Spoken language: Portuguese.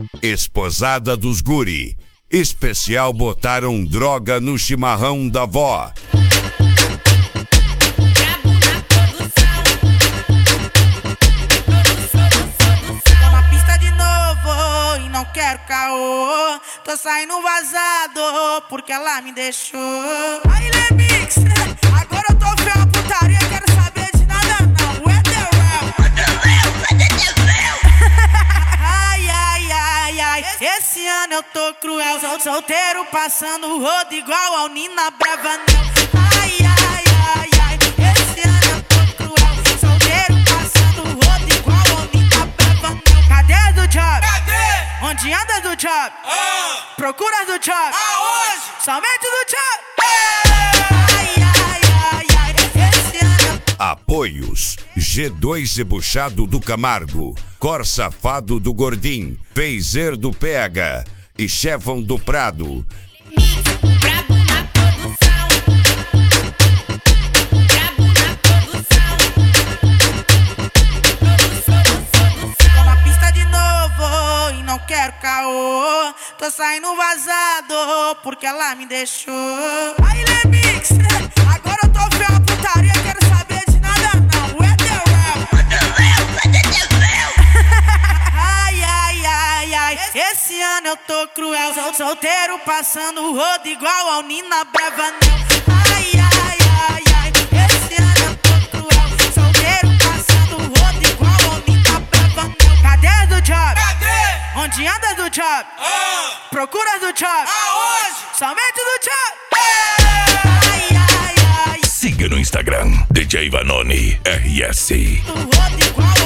Esposada dos guri. Especial botaram droga no chimarrão da vó. Tô na pista de novo e não quero caô. Tô saindo vazado porque ela me deixou. Aí, Lemix, agora eu tô vendo a putaria, quero saber de nada não. Where the real? Ai, ai, ai, ai, esse ano eu tô cruel. Solteiro passando o rodo igual ao Nina Bravanel. Ai, ai, ai, ai, esse ano eu tô cruel. Solteiro passando o rodo igual ao Nina Bravanel. Cadê do job? Cadê? Onde anda do job? Procura do job? Aonde? Somente do job? Ai, ai, ai, ai, esse ano. Apoios: G2 Ebuchado do Camargo, Cor Safado do Gordim, Phaser do PH e Chevon do Prado. Brabo na produção. Brabo na produção. Tô na pista de novo e não quero caô. Tô saindo vazado porque ela me deixou. Aí, Lemix, agora eu tô vendo a putaria, quero saber de nada não. Where the real? Ai, ai, ai, ai, esse ano eu tô cruel. Solteiro passando o rodo igual ao Nina Bravanel. Ai, ai, ai, ai, esse ano eu tô cruel. Solteiro passando o rodo igual ao Nina Bravanel. Cadê do job? Cadê? Onde anda do job? Procura do job? Aonde? Somente do job? Ai, ai, ai, Siga no Instagram, DJ Vanoni RS. o rodo igual